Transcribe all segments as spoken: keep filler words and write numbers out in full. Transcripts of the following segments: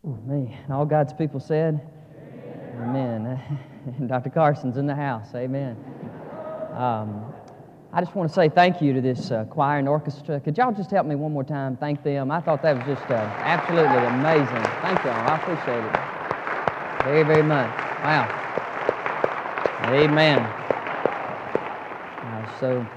Me. And all God's people said, Amen. Amen. And Doctor Carson's in the house. Amen. Um, I just want to say thank you to this uh, choir and orchestra. Could y'all just help me one more time? Thank them. I thought that was just uh, absolutely amazing. Thank y'all. I appreciate it very, very much. Wow. Amen. Uh, so,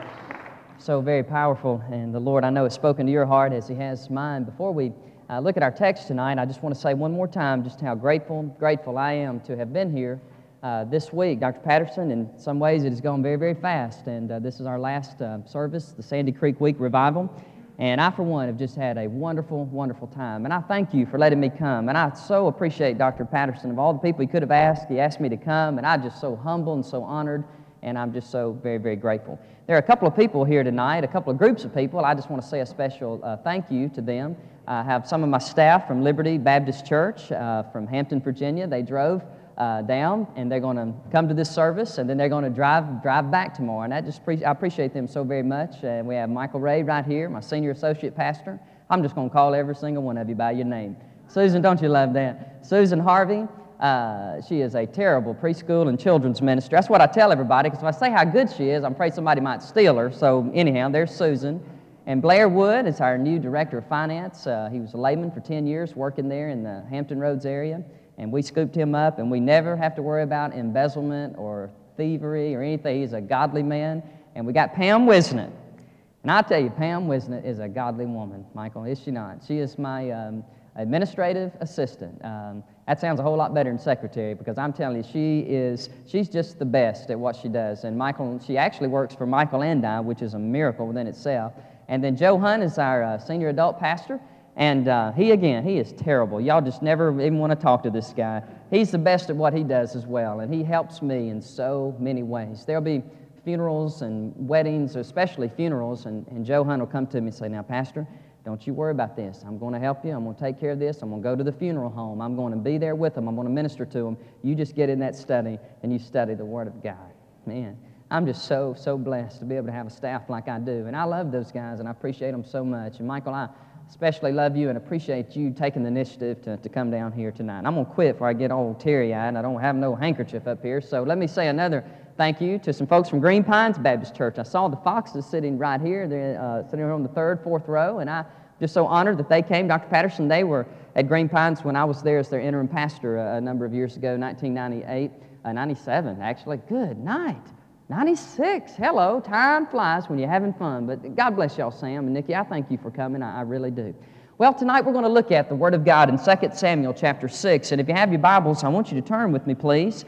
so very powerful. And the Lord, I know, has spoken to your heart as He has mine. Before we uh, look at our text tonight, I just want to say one more time just how grateful, grateful I am to have been here Uh, this week. Doctor Patterson, in some ways it has gone very, very fast, and uh, this is our last uh, service, the Sandy Creek Week Revival, and I, for one, have just had a wonderful, wonderful time, and I thank you for letting me come, and I so appreciate Doctor Patterson. Of all the people he could have asked, he asked me to come, and I'm just so humble and so honored, and I'm just so very, very grateful. There are a couple of people here tonight, a couple of groups of people. I just want to say a special uh, thank you to them. I have some of my staff from Liberty Baptist Church uh, from Hampton, Virginia. They drove Uh, down, and they're going to come to this service, and then they're going to drive drive back tomorrow. And I just pre- I appreciate them so very much. And we have Michael Ray right here, my senior associate pastor. I'm just going to call every single one of you by your name. Susan, don't you love that? Susan Harvey. Uh, she is a terrible preschool and children's minister. That's what I tell everybody, because if I say how good she is, I'm afraid somebody might steal her. So anyhow, there's Susan. And Blair Wood is our new director of finance. Uh, he was a layman for ten years, working there in the Hampton Roads area. And we scooped him up, and we never have to worry about embezzlement or thievery or anything. He's a godly man. And we got Pam Wisnett. And I tell you, Pam Wisnett is a godly woman, Michael, is she not? She is my um, administrative assistant. Um, that sounds a whole lot better than secretary, because I'm telling you, she is, she's just the best at what she does. And Michael, she actually works for Michael and I, which is a miracle within itself. And then Joe Hunt is our uh, senior adult pastor. And uh, he, again, he is terrible. Y'all just never even want to talk to this guy. He's the best at what he does as well, and he helps me in so many ways. There'll be funerals and weddings, especially funerals, and, and Joe Hunt will come to me and say, now, Pastor, don't you worry about this. I'm going to help you. I'm going to take care of this. I'm going to go to the funeral home. I'm going to be there with them. I'm going to minister to them. You just get in that study, and you study the Word of God. Man, I'm just so, so blessed to be able to have a staff like I do, and I love those guys, and I appreciate them so much. And Michael, I especially love you and appreciate you taking the initiative to, to come down here tonight. I'm going to quit before I get all teary-eyed, and I don't have no handkerchief up here. So let me say another thank you to some folks from Green Pines Baptist Church. I saw the Foxes sitting right here. They're uh, sitting on the third, fourth row, and I'm just so honored that they came. Doctor Patterson, they were at Green Pines when I was there as their interim pastor a, a number of years ago, nineteen ninety-eight, uh, ninety-seven, actually. Good night. ninety-six. Hello. Time flies when you're having fun. But God bless y'all, Sam and Nikki. I thank you for coming. I, I really do. Well, tonight we're going to look at the Word of God in Second Samuel chapter six. And if you have your Bibles, I want you to turn with me, please.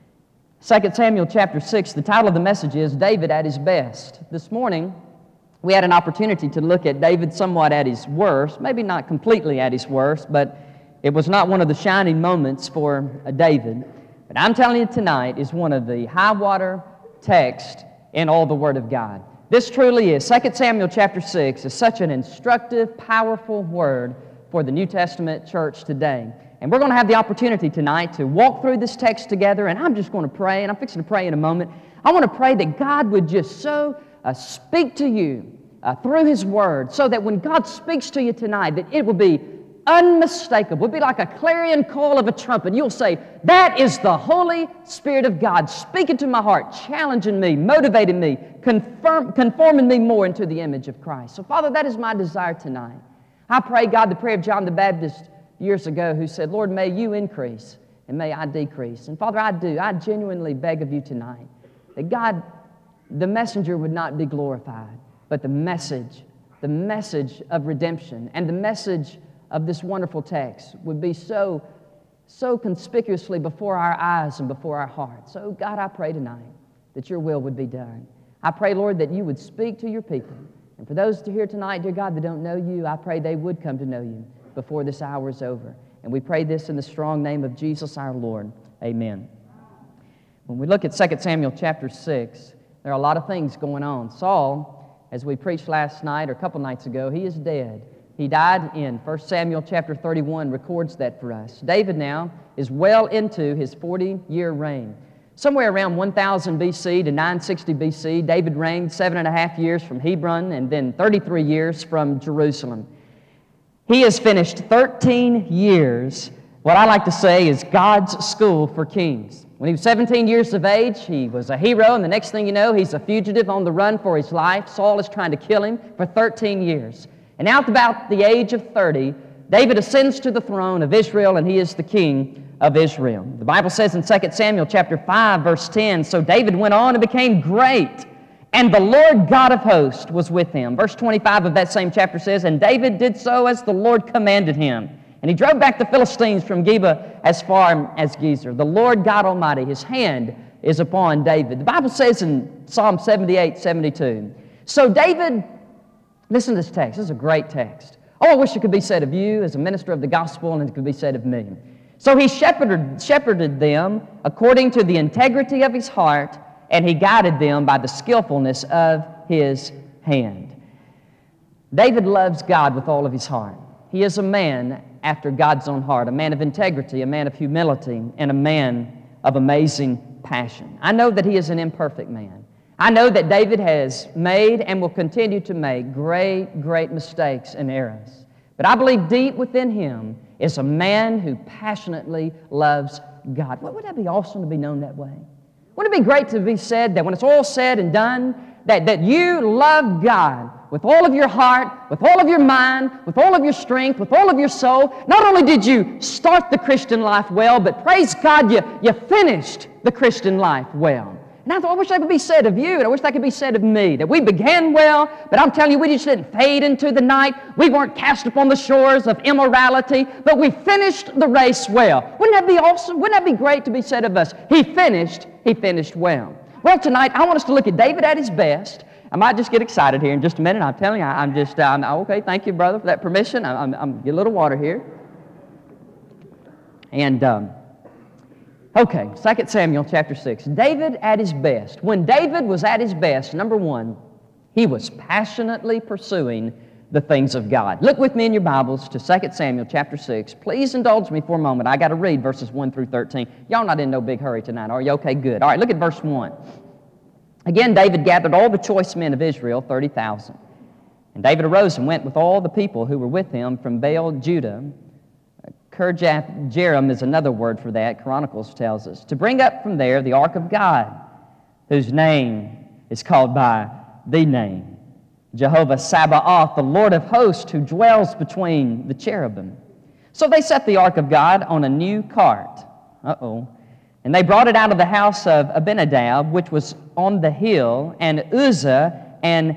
Second Samuel chapter six, the title of the message is David at His Best. This morning, we had an opportunity to look at David somewhat at his worst, maybe not completely at his worst, but it was not one of the shining moments for uh, David. But I'm telling you tonight is one of the high-water text in all the Word of God. This truly is. Second Samuel chapter six is such an instructive, powerful word for the New Testament church today. And we're going to have the opportunity tonight to walk through this text together, and I'm just going to pray, and I'm fixing to pray in a moment. I want to pray that God would just so uh, speak to you uh, through His Word, so that when God speaks to you tonight, that it will be unmistakable. It'll be like a clarion call of a trumpet. You'll say, that is the Holy Spirit of God speaking to my heart, challenging me, motivating me, confirm, conforming me more into the image of Christ. So, Father, that is my desire tonight. I pray, God, the prayer of John the Baptist years ago, who said, Lord, may you increase and may I decrease. And, Father, I do. I genuinely beg of you tonight that, God, the messenger would not be glorified, but the message, the message of redemption and the message of this wonderful text would be so, so conspicuously before our eyes and before our hearts. So, God, I pray tonight that your will would be done. I pray, Lord, that you would speak to your people. And for those here tonight, dear God, that don't know you, I pray they would come to know you before this hour is over. And we pray this in the strong name of Jesus our Lord. Amen. When we look at Second Samuel chapter six, there are a lot of things going on. Saul, as we preached last night or a couple nights ago, he is dead. He died in First Samuel chapter thirty-one, records that for us. David now is well into his forty-year reign. Somewhere around one thousand B C to nine sixty B C, David reigned seven and a half years from Hebron and then thirty-three years from Jerusalem. He has finished thirteen years what I like to say is God's school for kings. When he was seventeen years of age, he was a hero, and the next thing you know, he's a fugitive on the run for his life. Saul is trying to kill him for thirteen years. And now at about the age of thirty, David ascends to the throne of Israel, and he is the king of Israel. The Bible says in Second Samuel chapter five, verse ten, "So David went on and became great, and the Lord God of hosts was with him." Verse twenty-five of that same chapter says, "And David did so as the Lord commanded him. And he drove back the Philistines from Geba as far as Gezer. The Lord God Almighty, His hand is upon David." The Bible says in Psalm seventy-eight, seventy-two, so David, listen to this text. This is a great text. Oh, I wish it could be said of you as a minister of the gospel, and it could be said of me. "So he shepherded, shepherded them according to the integrity of his heart, and he guided them by the skillfulness of his hand." David loves God with all of his heart. He is a man after God's own heart, a man of integrity, a man of humility, and a man of amazing passion. I know that he is an imperfect man. I know that David has made and will continue to make great, great mistakes and errors. But I believe deep within him is a man who passionately loves God. Wouldn't that be awesome to be known that way? Wouldn't it be great to be said that when it's all said and done, that, that you love God with all of your heart, with all of your mind, with all of your strength, with all of your soul? Not only did you start the Christian life well, but praise God, you, you finished the Christian life well. And I thought, I wish that could be said of you, and I wish that could be said of me, that we began well, but I'm telling you, we just didn't fade into the night. We weren't cast upon the shores of immorality, but we finished the race well. Wouldn't that be awesome? Wouldn't that be great to be said of us? He finished, he finished well. Well, tonight, I want us to look at David at his best. I might just get excited here in just a minute. I'm telling you, I, I'm just, I'm, okay, thank you, brother, for that permission. I'm, I'm, I'm get a little water here. And, um, okay, Second Samuel chapter six. David at his best. When David was at his best, number one, he was passionately pursuing the things of God. Look with me in your Bibles to Second Samuel chapter six. Please indulge me for a moment. I got to read verses one through thirteen. Y'all not in no big hurry tonight, are you? Okay, good. All right, look at verse one. "Again, David gathered all the choice men of Israel, thirty thousand. And David arose and went with all the people who were with him from Baal, Judah." Kirjath Jearim is another word for that, Chronicles tells us, "to bring up from there the ark of God, whose name is called by the name, Jehovah Sabaoth, the Lord of hosts, who dwells between the cherubim. So they set the ark of God on a new cart." Uh-oh. "And they brought it out of the house of Abinadab, which was on the hill, and Uzzah and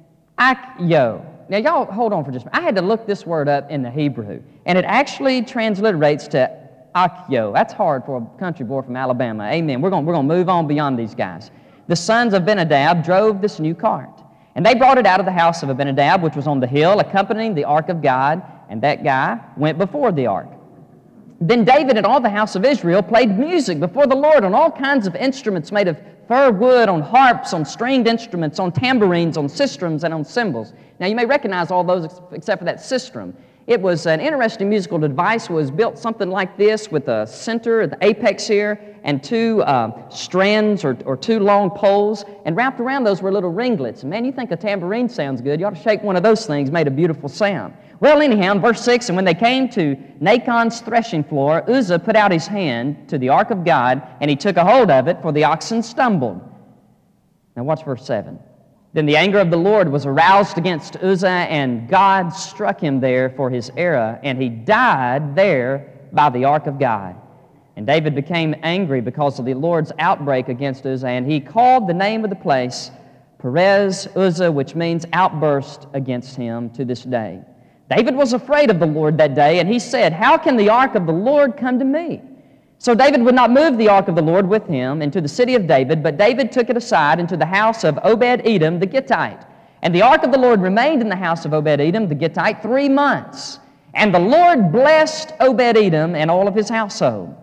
Achio." Now, y'all, hold on for just a minute. I had to look this word up in the Hebrew, and it actually transliterates to Achio. That's hard for a country boy from Alabama. Amen. We're going we're going to move on beyond these guys. "The sons of Abinadab drove this new cart, and they brought it out of the house of Abinadab, which was on the hill, accompanying the ark of God, and that guy went before the ark. Then David and all the house of Israel played music before the Lord on all kinds of instruments made of fir wood, on harps, on stringed instruments, on tambourines, on sistrums, and on cymbals." Now, you may recognize all those except for that sistrum. It was an interesting musical device. It was built something like this with a center, the apex here, and two uh, strands or, or two long poles, and wrapped around those were little ringlets. And man, you think a tambourine sounds good. You ought to shake one of those things, made a beautiful sound. Well, anyhow, in verse six, "And when they came to Nachon's threshing floor, Uzzah put out his hand to the ark of God, and he took a hold of it, for the oxen stumbled." Now watch verse seven. "Then the anger of the Lord was aroused against Uzzah, and God struck him there for his error, and he died there by the ark of God. And David became angry because of the Lord's outbreak against Uzzah, and he called the name of the place Perez Uzzah, which means outburst against him to this day. David was afraid of the Lord that day, and he said, 'How can the ark of the Lord come to me?' So David would not move the ark of the Lord with him into the city of David, but David took it aside into the house of Obed-Edom the Gittite. And the ark of the Lord remained in the house of Obed-Edom the Gittite three months. And the Lord blessed Obed-Edom and all of his household."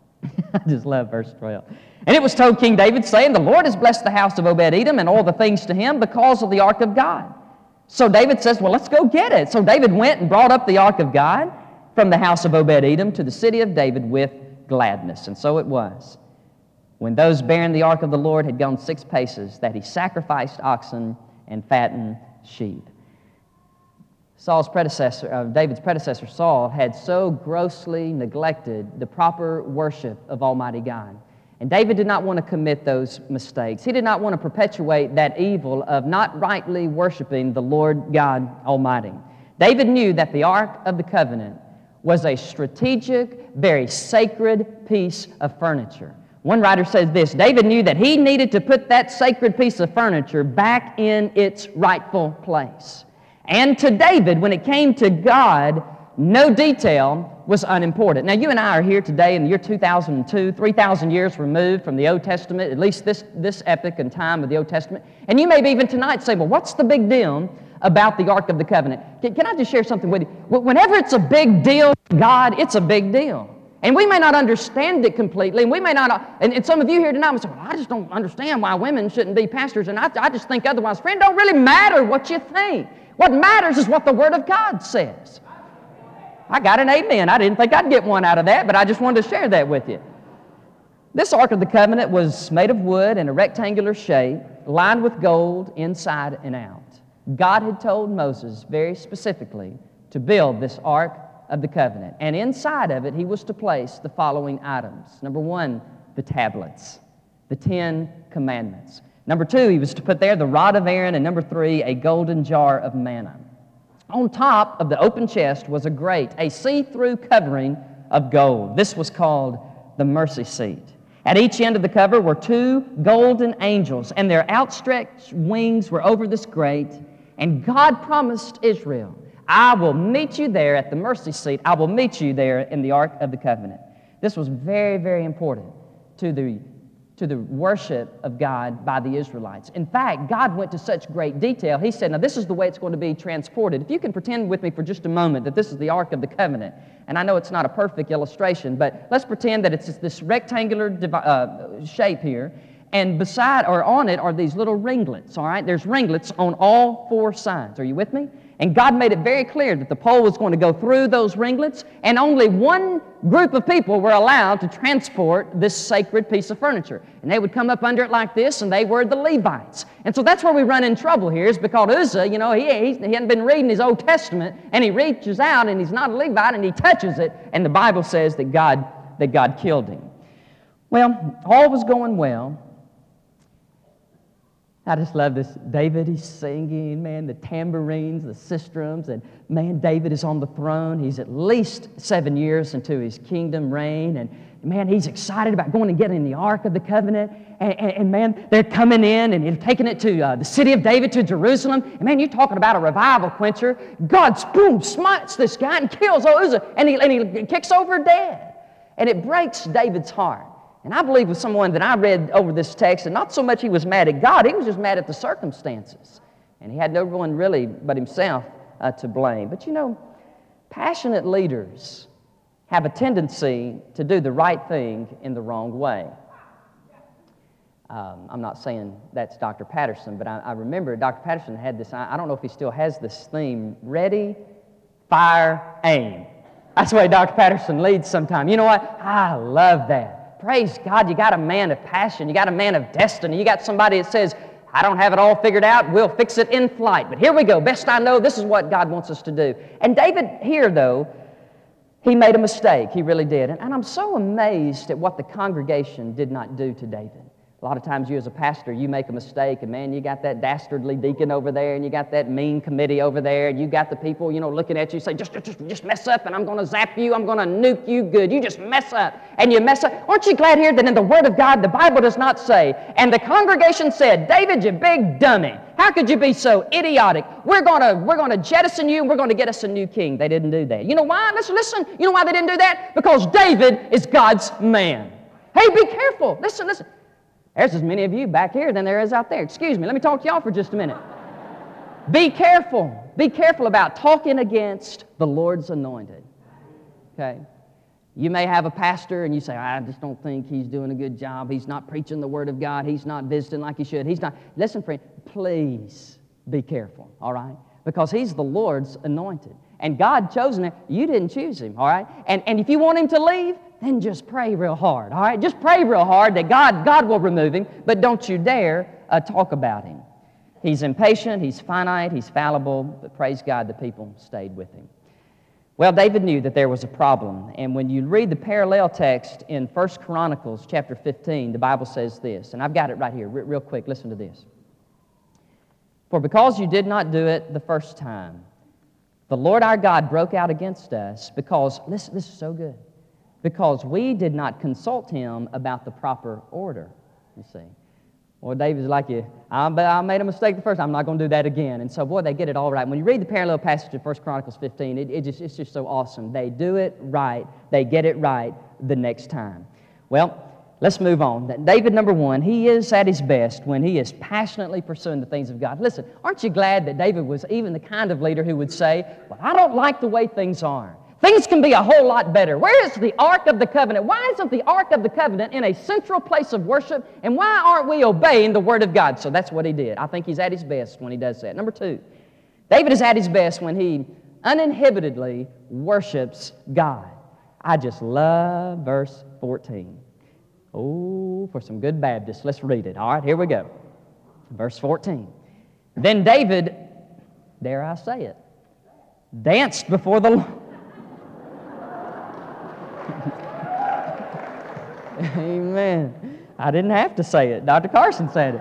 I just love verse twelve. "And it was told King David, saying, 'The Lord has blessed the house of Obed-Edom and all the things to him because of the ark of God.' So David says, 'Well, let's go get it.' So David went and brought up the ark of God from the house of Obed-Edom to the city of David with gladness. And so it was, when those bearing the ark of the Lord had gone six paces, that he sacrificed oxen and fattened sheep." Saul's predecessor, uh, David's predecessor Saul, had so grossly neglected the proper worship of Almighty God. And David did not want to commit those mistakes. He did not want to perpetuate that evil of not rightly worshiping the Lord God Almighty. David knew that the Ark of the Covenant was a strategic, very sacred piece of furniture. One writer says this: David knew that he needed to put that sacred piece of furniture back in its rightful place. And to David, when it came to God, no detail was unimportant. Now, you and I are here today in the year two thousand two, three thousand years removed from the Old Testament, at least this, this epoch and time of the Old Testament. And you may be even tonight say, well, what's the big deal about the Ark of the Covenant? Can, can I just share something with you? Whenever it's a big deal to God, it's a big deal. And we may not understand it completely, and we may not, and, and some of you here tonight will say, well, I just don't understand why women shouldn't be pastors, and I, I just think otherwise. Friend, it don't really matter what you think. What matters is what the Word of God says. I got an amen. I didn't think I'd get one out of that, but I just wanted to share that with you. This Ark of the Covenant was made of wood in a rectangular shape, lined with gold inside and out. God had told Moses very specifically to build this Ark of the Covenant. And inside of it, he was to place the following items. Number one, the tablets, the Ten Commandments. Number two, he was to put there the rod of Aaron. And number three, a golden jar of manna. On top of the open chest was a grate, a see-through covering of gold. This was called the mercy seat. At each end of the cover were two golden angels, and their outstretched wings were over this grate. And God promised Israel, I will meet you there at the mercy seat. I will meet you there in the Ark of the Covenant. This was very, very important to the, to the worship of God by the Israelites. In fact, God went to such great detail. He said, now this is the way it's going to be transported. If you can pretend with me for just a moment that this is the Ark of the Covenant, and I know it's not a perfect illustration, but let's pretend that it's this rectangular uh, shape here, and beside or on it are these little ringlets, all right? There's ringlets on all four sides. Are you with me? And God made it very clear that the pole was going to go through those ringlets, and only one group of people were allowed to transport this sacred piece of furniture. And they would come up under it like this, and they were the Levites. And so that's where we run in trouble here, is because Uzzah, you know, he, he, he hadn't been reading his Old Testament, and he reaches out, and he's not a Levite, and he touches it, and the Bible says that God, that God killed him. Well, all was going well. I just love this. David, he's singing, man, the tambourines, the sistrums, and man, David is on the throne. He's at least seven years into his kingdom reign, and man, he's excited about going and getting the Ark of the Covenant, and, and, and man, they're coming in and they're taking it to uh, the city of David, to Jerusalem, and man, you're talking about a revival quencher. God, boom, smites this guy and kills Uzzah, and he, and he kicks over dead, and it breaks David's heart. And I believe with someone that I read over this text, and not so much he was mad at God, he was just mad at the circumstances. And he had no one really but himself uh, to blame. But you know, passionate leaders have a tendency to do the right thing in the wrong way. Um, I'm not saying that's Doctor Patterson, but I, I remember Doctor Patterson had this, I, I don't know if he still has this theme, ready, fire, aim. That's the way Doctor Patterson leads sometime. You know what? I love that. Praise God, you got a man of passion. You got a man of destiny. You got somebody that says, I don't have it all figured out. We'll fix it in flight. But here we go. Best I know, this is what God wants us to do. And David here, though, he made a mistake. He really did. And, and I'm so amazed at what the congregation did not do to David. A lot of times you as a pastor, you make a mistake, and man, you got that dastardly deacon over there, and you got that mean committee over there, and you got the people, you know, looking at you, say, just, just, just mess up, and I'm going to zap you, I'm going to nuke you good. You just mess up, and you mess up. Aren't you glad here that in the Word of God, the Bible does not say, and the congregation said, David, you big dummy, how could you be so idiotic? We're going to, we're going to jettison you, and we're going to get us a new king. They didn't do that. You know why? Listen, listen. You know why they didn't do that? Because David is God's man. Hey, be careful. Listen, listen. There's as many of you back here than there is out there. Excuse me, let me talk to y'all for just a minute. Be careful. Be careful about talking against the Lord's anointed. Okay? You may have a pastor and you say, I just don't think he's doing a good job. He's not preaching the Word of God. He's not visiting like he should. He's not. Listen, friend, please be careful, all right? Because he's the Lord's anointed. And God chosen him. You didn't choose him, all right? And, and if you want him to leave, then just pray real hard, all right? Just pray real hard that God, God will remove him, but don't you dare uh, talk about him. He's impatient, he's finite, he's fallible, but praise God the people stayed with him. Well, David knew that there was a problem, and when you read the parallel text in First Chronicles chapter fifteen, the Bible says this, and I've got it right here, re- real quick, listen to this. For because you did not do it the first time, the Lord our God broke out against us because, listen, this is so good, because we did not consult him about the proper order, you see. Well, David's like, you, I, I made a mistake the first time, I'm not going to do that again. And so, boy, they get it all right. When you read the parallel passage of First Chronicles fifteen, it, it just, it's just so awesome. They do it right. They get it right the next time. Well, let's move on. David, number one, he is at his best when he is passionately pursuing the things of God. Listen, aren't you glad that David was even the kind of leader who would say, well, I don't like the way things are. Things can be a whole lot better. Where is the Ark of the Covenant? Why isn't the Ark of the Covenant in a central place of worship? And why aren't we obeying the Word of God? So that's what he did. I think he's at his best when he does that. Number two, David is at his best when he uninhibitedly worships God. I just love verse fourteen. Oh, for some good Baptists, let's read it. All right, here we go. Verse fourteen. Then David, dare I say it, danced before the Lord. Amen. I didn't have to say it. Doctor Carson said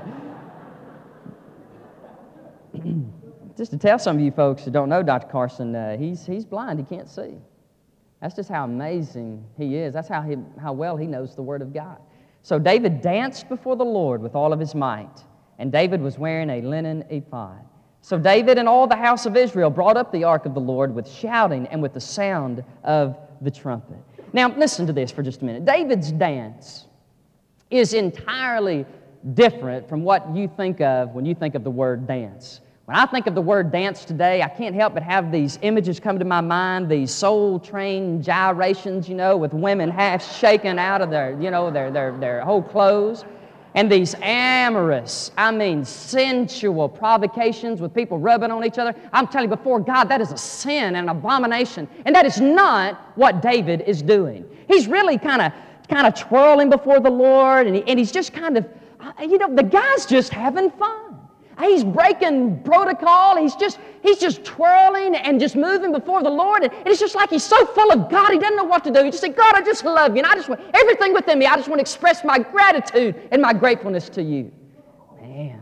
it. Just to tell some of you folks who don't know Doctor Carson, uh, he's, he's blind. He can't see. That's just how amazing he is. That's how, he, how well he knows the Word of God. So David danced before the Lord with all of his might, and David was wearing a linen ephod. So David and all the house of Israel brought up the ark of the Lord with shouting and with the sound of the trumpet. Now, listen to this for just a minute. David's dance is entirely different from what you think of when you think of the word dance. When I think of the word dance today, I can't help but have these images come to my mind, these soul-train gyrations, you know, with women half shaken out of their, you know, their, their, their whole clothes. And these amorous, I mean sensual provocations with people rubbing on each other. I'm telling you, before God, that is a sin and an abomination. And that is not what David is doing. He's really kind of kind of twirling before the Lord, and, he, and he's just kind of, you know, the guy's just having fun. He's breaking protocol. He's just he's just twirling and just moving before the Lord. And it's just like he's so full of God, he doesn't know what to do. He just says, God, I just love you. And I just want everything within me. I just want to express my gratitude and my gratefulness to you. Man.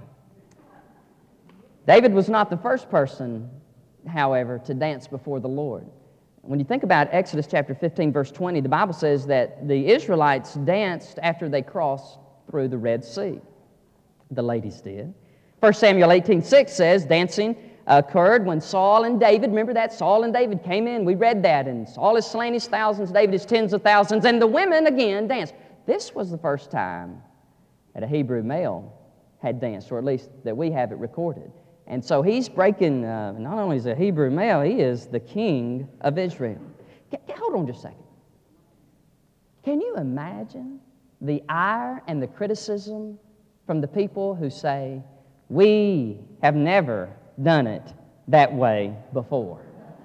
David was not the first person, however, to dance before the Lord. When you think about Exodus chapter fifteen, verse twenty, the Bible says that the Israelites danced after they crossed through the Red Sea. The ladies did. First Samuel eighteen six says dancing occurred when Saul and David, remember that? Saul and David came in, we read that, and Saul is slain his thousands, David is tens of thousands, and the women again danced. This was the first time that a Hebrew male had danced, or at least that we have it recorded. And so he's breaking, uh, not only is he a Hebrew male, he is the king of Israel. Hold on just a second. Can you imagine the ire and the criticism from the people who say, we have never done it that way before?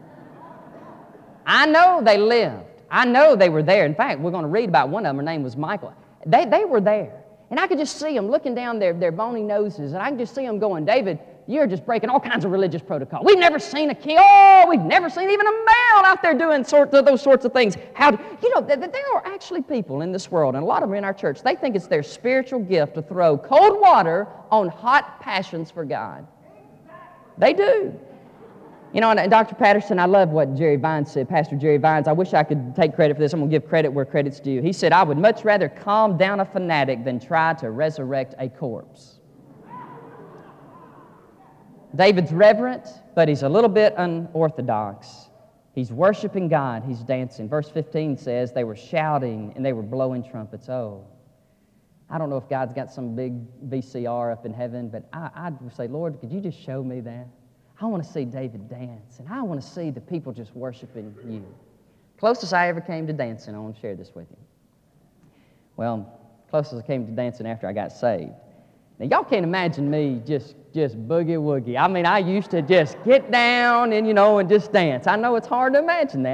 I know they lived. I know they were there. In fact, we're going to read about one of them. Her name was Michael. They, they were there. And I could just see them looking down their, their bony noses, and I can just see them going, David, you're just breaking all kinds of religious protocol. We've never seen a king. Oh, we've never seen even a male out there doing sort of those sorts of things. How do, you know, th- th- there are actually people in this world, and a lot of them in our church, they think it's their spiritual gift to throw cold water on hot passions for God. They do. You know, and Doctor Patterson, I love what Jerry Vines said, Pastor Jerry Vines. I wish I could take credit for this. I'm going to give credit where credit's due. He said, I would much rather calm down a fanatic than try to resurrect a corpse. David's reverent, but he's a little bit unorthodox. He's worshiping God. He's dancing. Verse fifteen says they were shouting and they were blowing trumpets. Oh, I don't know if God's got some big V C R up in heaven, but I, I'd say, Lord, could you just show me that? I want to see David dance, and I want to see the people just worshiping you. Closest I ever came to dancing, I want to share this with you. Well, closest I came to dancing after I got saved. Now, y'all can't imagine me just, just boogie-woogie. I mean, I used to just get down and, you know, and just dance. I know it's hard to imagine that.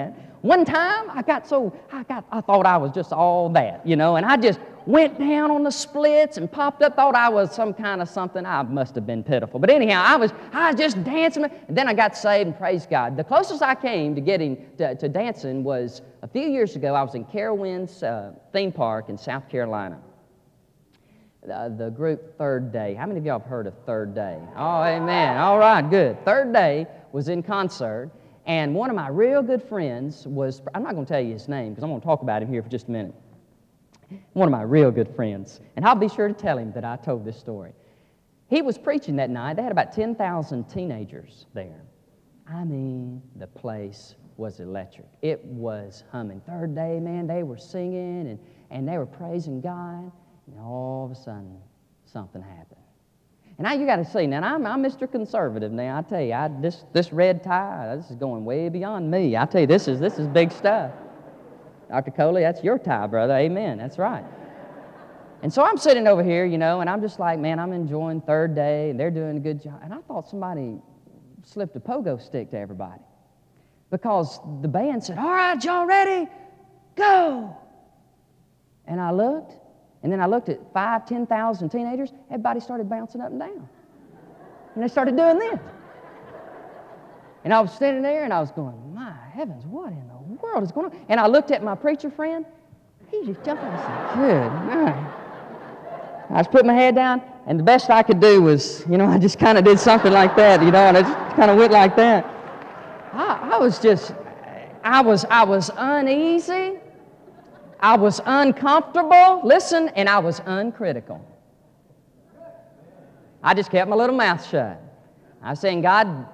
one time I got so, I got, I thought I was just all that, you know, and I just went down on the splits and popped up, thought I was some kind of something. I must have been pitiful. But anyhow, I was, I was just dancing, and then I got saved, and praise God. The closest I came to getting to, to dancing was a few years ago. I was in Carowinds uh, theme park in South Carolina. Uh, the group Third Day. How many of y'all have heard of Third Day? Oh, amen. All right, good. Third Day was in concert, and one of my real good friends was, I'm not going to tell you his name because I'm going to talk about him here for just a minute. One of my real good friends, and I'll be sure to tell him that I told this story. He was preaching that night. They had about ten thousand teenagers there. I mean, the place was electric. It was humming. Third Day, man, they were singing, and, and they were praising God, and all of a sudden, something happened. And now you got to see, now I'm, I'm Mister Conservative now. I tell you, I, this, this red tie, this is going way beyond me. I tell you, this is, this is big stuff. Doctor Coley, that's your tie, brother. Amen. That's right. And so I'm sitting over here, you know, and I'm just like, man, I'm enjoying Third Day, and they're doing a good job. And I thought somebody slipped a pogo stick to everybody because the band said, all right, y'all ready? Go. And I looked, and then I looked at five, ten thousand teenagers. Everybody started bouncing up and down. And they started doing this. And I was standing there, and I was going, my heavens, what in the world is going on? And I looked at my preacher friend. He just jumped up and said, good night. I just put my head down, and the best I could do was, you know, I just kind of did something like that, you know, and I just kind of went like that. I, I was just, I was, I was uneasy. I was uncomfortable. Listen, and I was uncritical. I just kept my little mouth shut. I was saying, God,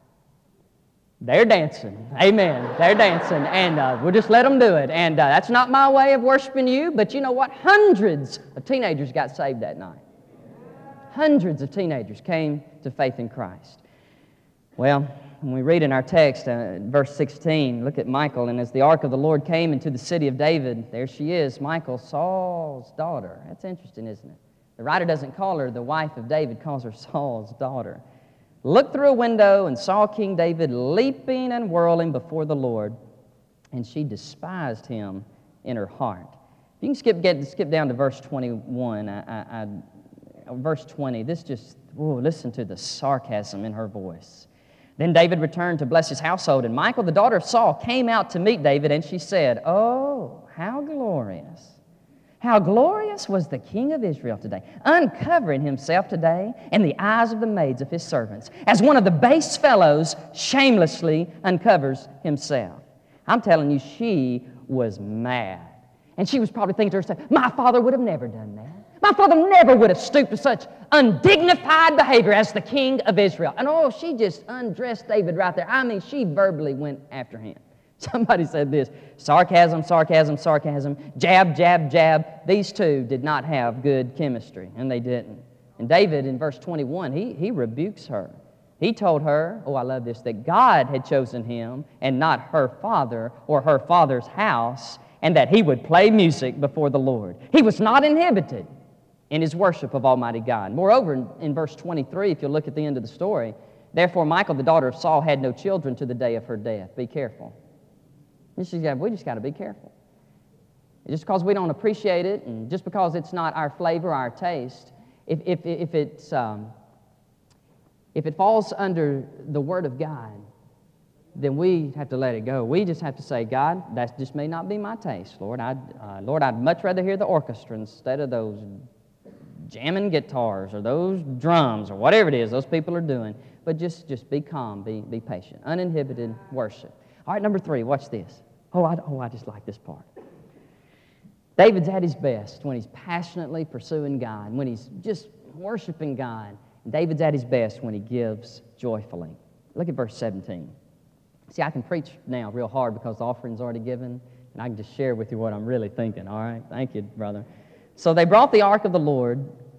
they're dancing. Amen. They're dancing. And uh, we'll just let them do it. And uh, that's not my way of worshiping you, but you know what? Hundreds of teenagers got saved that night. Hundreds of teenagers came to faith in Christ. Well, when we read in our text, uh, verse sixteen, look at Michal. And as the ark of the Lord came into the city of David, there she is, Michal, Saul's daughter. That's interesting, isn't it? The writer doesn't call her the wife of David, calls her Saul's daughter. Looked through a window and saw King David leaping and whirling before the Lord, and she despised him in her heart. If you can skip get, skip down to verse twenty-one, I, I, I, verse twenty, this just, whoa, listen to the sarcasm in her voice. Then David returned to bless his household, and Michal, the daughter of Saul, came out to meet David, and she said, oh, how glorious. How glorious was the king of Israel today, uncovering himself today in the eyes of the maids of his servants, as one of the base fellows shamelessly uncovers himself. I'm telling you, she was mad. And she was probably thinking to herself, my father would have never done that. My father never would have stooped to such undignified behavior as the king of Israel. And oh, she just undressed David right there. I mean, she verbally went after him. Somebody said this, sarcasm, sarcasm, sarcasm, jab, jab, jab. These two did not have good chemistry, and they didn't. And David, in verse twenty-one, he, he rebukes her. He told her, oh, I love this, that God had chosen him and not her father or her father's house, and that he would play music before the Lord. He was not inhibited in his worship of Almighty God. Moreover, in, in verse twenty-three, if you look at the end of the story, therefore Michal, the daughter of Saul, had no children to the day of her death. Be careful. We just got to be careful. Just because we don't appreciate it, and just because it's not our flavor, our taste, if, if, if, it's, um, if it falls under the Word of God, then we have to let it go. We just have to say, God, that just may not be my taste, Lord. I'd, uh, Lord, I'd much rather hear the orchestra instead of those jamming guitars or those drums or whatever it is those people are doing. But just, just be calm, be, be patient. Uninhibited worship. All right, number three, watch this. Oh I, oh, I just like this part. David's at his best when he's passionately pursuing God, when he's just worshiping God. David's at his best when he gives joyfully. Look at verse seventeen. See, I can preach now real hard because the offering's already given, and I can just share with you what I'm really thinking, all right? Thank you, brother. So they brought the ark of the Lord,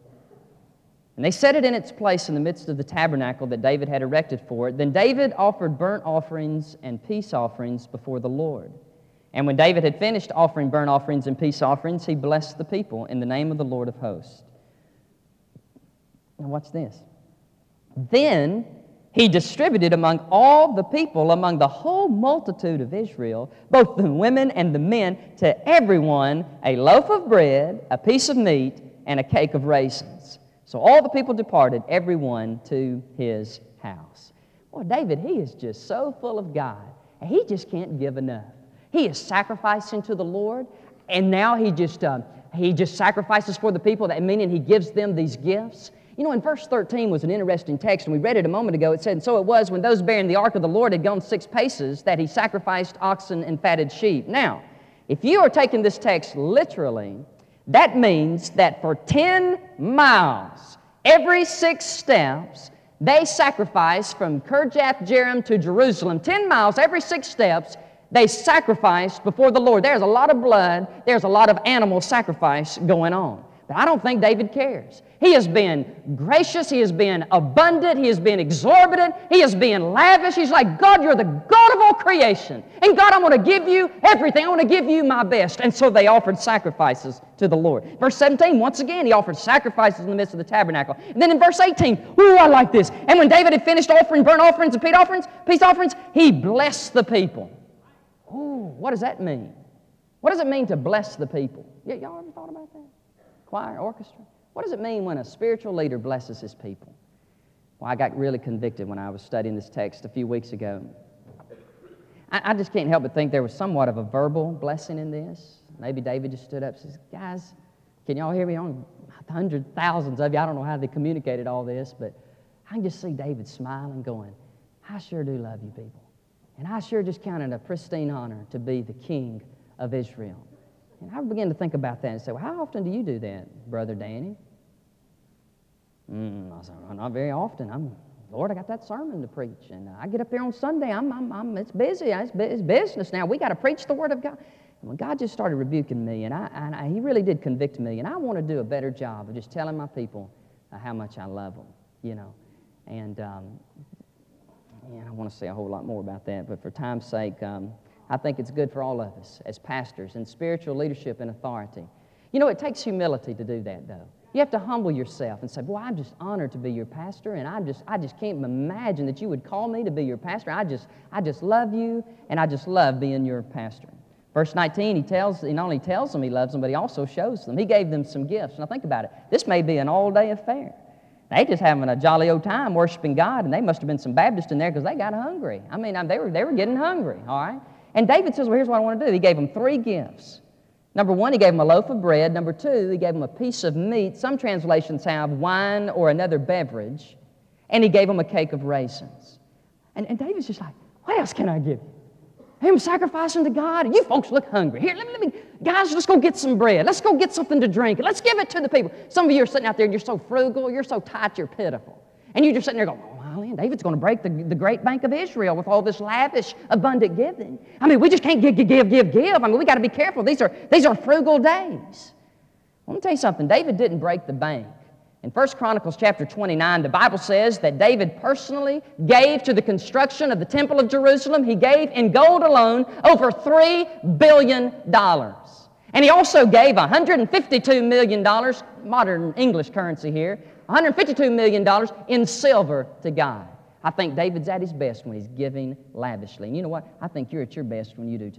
and they set it in its place in the midst of the tabernacle that David had erected for it. Then David offered burnt offerings and peace offerings before the Lord. And when David had finished offering burnt offerings and peace offerings, he blessed the people in the name of the Lord of hosts. Now watch this. Then He distributed among all the people, among the whole multitude of Israel, both the women and the men, to everyone a loaf of bread, a piece of meat, and a cake of raisins. So all the people departed, everyone to his house. Well, David, he is just so full of God, and he just can't give enough. He is sacrificing to the Lord, and now he just uh, he just sacrifices for the people, that meaning he gives them these gifts. You know, in verse thirteen was an interesting text, and we read it a moment ago. It said, "And so it was when those bearing the ark of the Lord had gone six paces that he sacrificed oxen and fatted sheep." Now, if you are taking this text literally, that means that for ten miles, every six steps, they sacrificed from Kirjath-Jearim to Jerusalem. ten miles, every six steps, they sacrificed before the Lord. There's a lot of blood. There's a lot of animal sacrifice going on. But I don't think David cares. He has been gracious. He has been abundant. He has been exorbitant. He has been lavish. He's like, God, you're the God of all creation. And God, I want to give you everything. I want to give you my best. And so they offered sacrifices to the Lord. Verse seventeen, once again, he offered sacrifices in the midst of the tabernacle. And then in verse eighteen, ooh, I like this. And when David had finished offering burnt offerings and peace offerings, peace offerings, he blessed the people. Ooh, what does that mean? What does it mean to bless the people? Y- y'all ever thought about that? Choir, orchestra? What does it mean when a spiritual leader blesses his people? Well, I got really convicted when I was studying this text a few weeks ago. I, I just can't help but think there was somewhat of a verbal blessing in this. Maybe David just stood up and says, guys, can y'all hear me? On hundreds, thousands of you, I don't know how they communicated all this, but I can just see David smiling, going, I sure do love you people. And I sure just count it a pristine honor to be the king of Israel. And I began to think about that and say, well, how often do you do that, Brother Danny? Mm, I said, well, not very often. I'm, Lord, I got that sermon to preach. And I get up there on Sunday. I'm, I'm, I'm, it's busy. It's, it's business now. We got to preach the Word of God. And when God just started rebuking me, and, I, and I, He really did convict me, and I want to do a better job of just telling my people uh, how much I love them, you know. And um, yeah, I want to say a whole lot more about that, but for time's sake, um, I think it's good for all of us as pastors and spiritual leadership and authority. You know, it takes humility to do that, though. You have to humble yourself and say, boy, I'm just honored to be your pastor, and I just I just can't imagine that you would call me to be your pastor. I just I just love you, and I just love being your pastor. Verse nineteen, he tells he not only tells them he loves them, but he also shows them. He gave them some gifts. Now think about it. This may be an all-day affair. They just having a jolly old time worshiping God, and they must have been some Baptists in there because they got hungry. I mean, they were they were getting hungry, all right? And David says, well, here's what I want to do. He gave them three gifts. Number one, he gave them a loaf of bread. Number two, he gave them a piece of meat. Some translations have wine or another beverage. And he gave them a cake of raisins. And, and David's just like, what else can I give you? Him sacrificing to God. You folks look hungry. Here, let me, let me, guys, let's go get some bread. Let's go get something to drink. Let's give it to the people. Some of you are sitting out there and you're so frugal, you're so tight, you're pitiful. And you're just sitting there going, oh, well, David's going to break the, the great bank of Israel with all this lavish, abundant giving. I mean, we just can't give, give, give, give, give. I mean, we got to be careful. These are, these are frugal days. Let me tell you something. David didn't break the bank. In First Chronicles chapter twenty-nine, the Bible says that David personally gave to the construction of the Temple of Jerusalem. He gave in gold alone over three billion dollars. And he also gave one hundred fifty-two million dollars, modern English currency here, one hundred fifty-two million dollars in silver to God. I think David's at his best when he's giving lavishly. And you know what? I think you're at your best when you do too.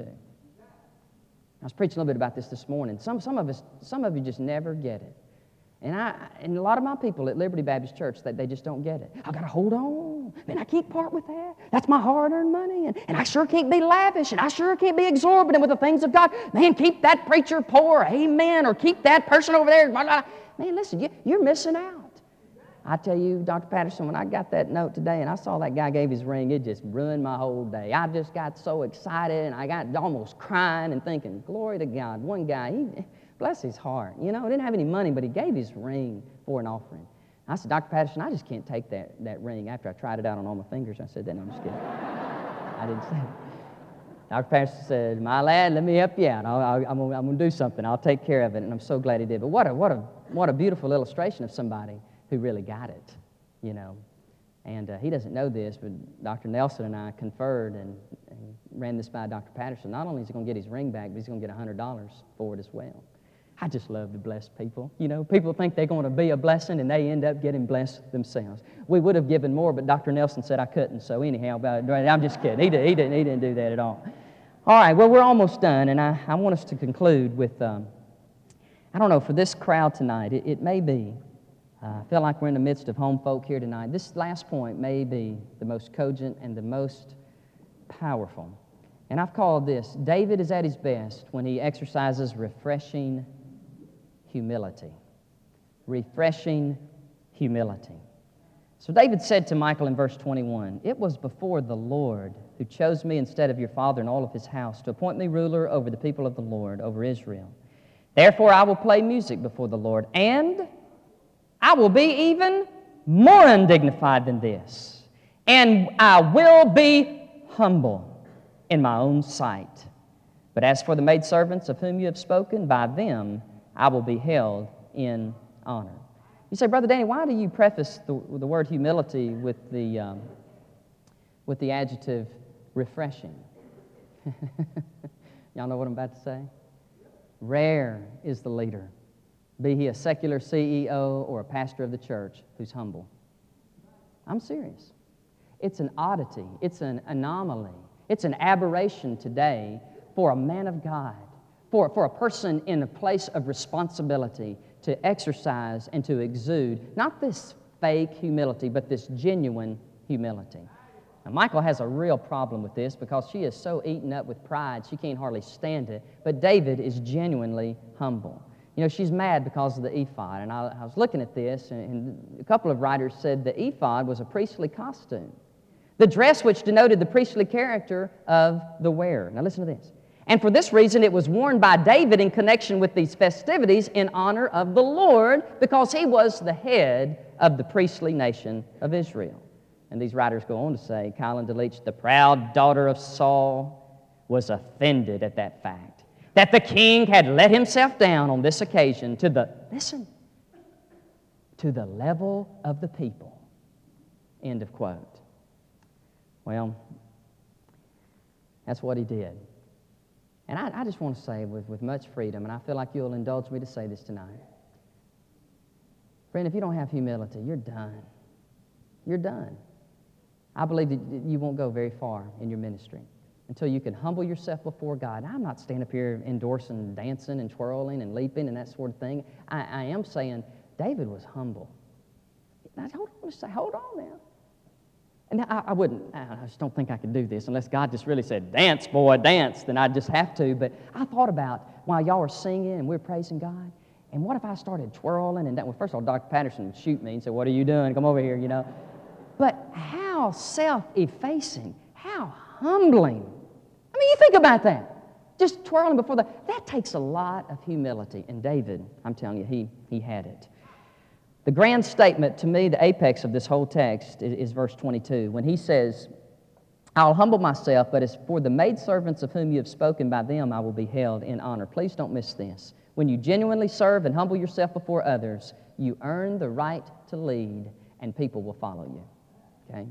I was preaching a little bit about this this morning. Some, some of us, some of you just never get it. And I, and a lot of my people at Liberty Baptist Church, they, they just don't get it. I got to hold on. Man, I can't part with that. That's my hard-earned money. And, and I sure can't be lavish. And I sure can't be exorbitant with the things of God. Man, keep that preacher poor. Amen. Or keep that person over there. Man, listen, you, you're missing out. I tell you, Doctor Patterson, when I got that note today and I saw that guy gave his ring, it just ruined my whole day. I just got so excited and I got almost crying and thinking, glory to God. One guy, he... bless his heart. You know, he didn't have any money, but he gave his ring for an offering. I said, Doctor Patterson, I just can't take that, that ring after I tried it out on all my fingers. I said that. No, I'm just kidding. I didn't say it. Doctor Patterson said, my lad, let me help you out. I'll, I'll, I'm going I'm to do something. I'll take care of it. And I'm so glad he did. But what a, what a, what a beautiful illustration of somebody who really got it, you know. And uh, he doesn't know this, but Doctor Nelson and I conferred and, and ran this by Doctor Patterson. Not only is he going to get his ring back, but he's going to get one hundred dollars for it as well. I just love to bless people. You know, people think they're going to be a blessing, and they end up getting blessed themselves. We would have given more, but Doctor Nelson said I couldn't. So anyhow, I'm just kidding. He, did, he, didn't, he didn't do that at all. All right, well, we're almost done, and I, I want us to conclude with, um, I don't know, for this crowd tonight, it, it may be, uh, I feel like we're in the midst of home folk here tonight. This last point may be the most cogent and the most powerful. And I've called this, David is at his best when he exercises refreshing humility. Refreshing humility. So David said to Michal in verse twenty-one, "It was before the Lord who chose me instead of your father and all of his house to appoint me ruler over the people of the Lord, over Israel. Therefore I will play music before the Lord, and I will be even more undignified than this, and I will be humble in my own sight. But as for the maidservants of whom you have spoken, by them I will be held in honor." You say, Brother Danny, why do you preface the, the word humility with the, um, with the adjective refreshing? Y'all know what I'm about to say? Rare is the leader, be he a secular C E O or a pastor of the church, who's humble. I'm serious. It's an oddity. It's an anomaly. It's an aberration today for a man of God, for, for a person in a place of responsibility to exercise and to exude, not this fake humility, but this genuine humility. Now, Michal has a real problem with this because she is so eaten up with pride, she can't hardly stand it, but David is genuinely humble. You know, she's mad because of the ephod, and I, I was looking at this, and, and a couple of writers said the ephod was a priestly costume, the dress which denoted the priestly character of the wearer. Now listen to this. And for this reason, it was worn by David in connection with these festivities in honor of the Lord, because he was the head of the priestly nation of Israel. And these writers go on to say, Keil Delitzsch, the proud daughter of Saul was offended at that fact, that the king had let himself down on this occasion to the, listen, to the level of the people. End of quote. Well, that's what he did. And I, I just want to say with, with much freedom, and I feel like you'll indulge me to say this tonight. Friend, if you don't have humility, you're done. You're done. I believe that you won't go very far in your ministry until you can humble yourself before God. I'm not standing up here endorsing dancing and twirling and leaping and that sort of thing. I, I am saying David was humble. Now, hold on, say, hold on now. And I, I wouldn't, I just don't think I could do this unless God just really said, dance, boy, dance, then I'd just have to. But I thought about while y'all were singing and we we're praising God, and what if I started twirling and that? Well, first of all, Doctor Patterson would shoot me and say, what are you doing? Come over here, you know. But how self-effacing, how humbling. I mean, you think about that. Just twirling before the, that takes a lot of humility. And David, I'm telling you, he, he had it. The grand statement, to me, the apex of this whole text is, is verse twenty-two, when he says, I'll humble myself, but as for the maidservants of whom you have spoken, by them I will be held in honor. Please don't miss this. When you genuinely serve and humble yourself before others, you earn the right to lead, and people will follow you. Okay?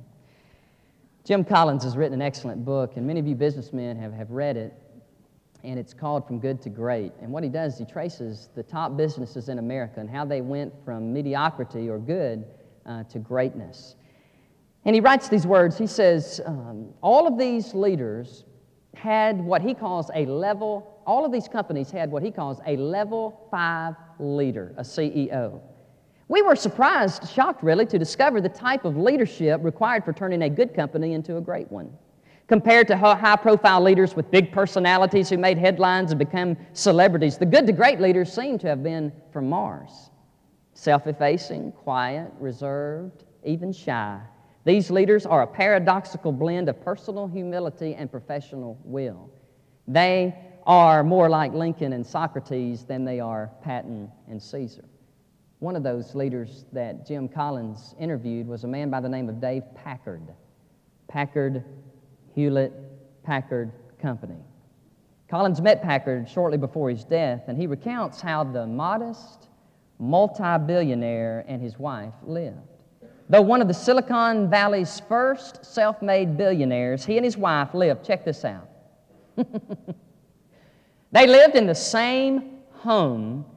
Jim Collins has written an excellent book, and many of you businessmen have, have read it, and it's called From Good to Great. And what he does is he traces the top businesses in America and how they went from mediocrity or good uh, to greatness. And he writes these words. He says, um, all of these leaders had what he calls a level, all of these companies had what he calls a level five leader, a C E O. We were surprised, shocked really, to discover the type of leadership required for turning a good company into a great one. Compared to high-profile leaders with big personalities who made headlines and became celebrities, the good to great leaders seem to have been from Mars. Self-effacing, quiet, reserved, even shy. These leaders are a paradoxical blend of personal humility and professional will. They are more like Lincoln and Socrates than they are Patton and Caesar. One of those leaders that Jim Collins interviewed was a man by the name of Dave Packard. Packard Hewlett-Packard Company. Collins met Packard shortly before his death, and he recounts how the modest multi-billionaire and his wife lived. Though one of the Silicon Valley's first self-made billionaires, he and his wife lived, check this out, they lived in the same home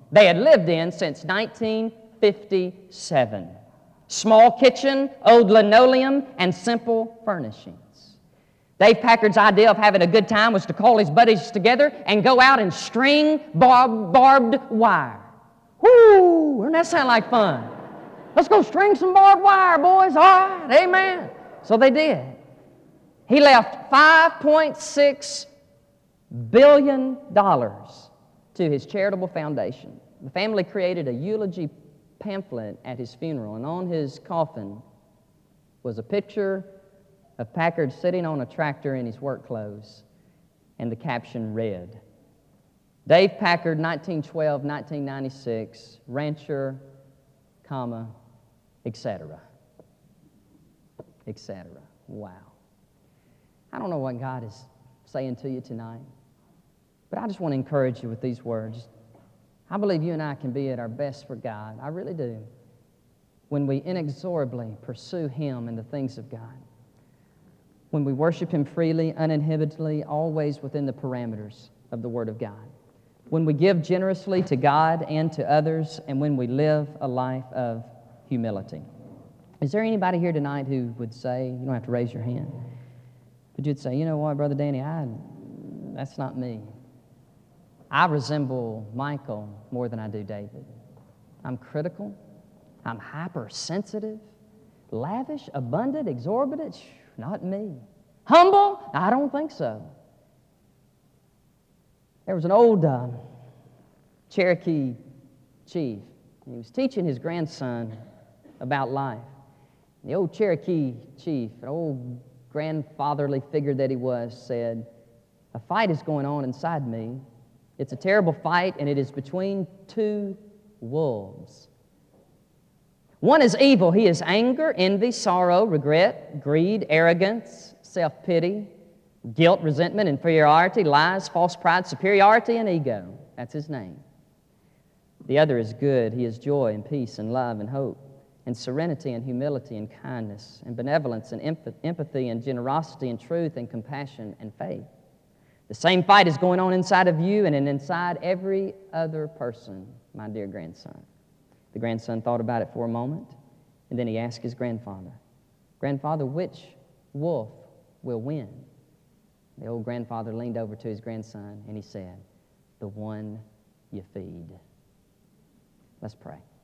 they had lived in since nineteen fifty-seven. Small kitchen, old linoleum, and simple furnishings. Dave Packard's idea of having a good time was to call his buddies together and go out and string barb, barbed wire. Whoo! Doesn't that sound like fun? Let's go string some barbed wire, boys. All right, amen. So they did. He left five point six billion dollars to his charitable foundation. The family created a eulogy pamphlet at his funeral, and on his coffin was a picture of Packard sitting on a tractor in his work clothes, and the caption read, Dave Packard, nineteen twelve to nineteen ninety-six, rancher, comma, et cetera, et cetera. Wow. I don't know what God is saying to you tonight, but I just want to encourage you with these words. I believe you and I can be at our best for God. I really do. When we inexorably pursue Him and the things of God. When we worship Him freely, uninhibitedly, always within the parameters of the Word of God. When we give generously to God and to others, and when we live a life of humility. Is there anybody here tonight who would say, you don't have to raise your hand, but you'd say, you know what, Brother Danny, I, that's not me. I resemble Michael more than I do David. I'm critical. I'm hypersensitive, lavish, abundant, exorbitant. Shh, not me. Humble? I don't think so. There was an old uh, Cherokee chief. He was teaching his grandson about life. The old Cherokee chief, an old grandfatherly figure that he was, said, a fight is going on inside me. It's a terrible fight, and it is between two wolves. One is evil. He is anger, envy, sorrow, regret, greed, arrogance, self-pity, guilt, resentment, inferiority, lies, false pride, superiority, and ego. That's his name. The other is good. He is joy and peace and love and hope and serenity and humility and kindness and benevolence and empathy and generosity and truth and compassion and faith. The same fight is going on inside of you and inside every other person, my dear grandson. The grandson thought about it for a moment, and then he asked his grandfather, Grandfather, which wolf will win? The old grandfather leaned over to his grandson, and he said, the one you feed. Let's pray.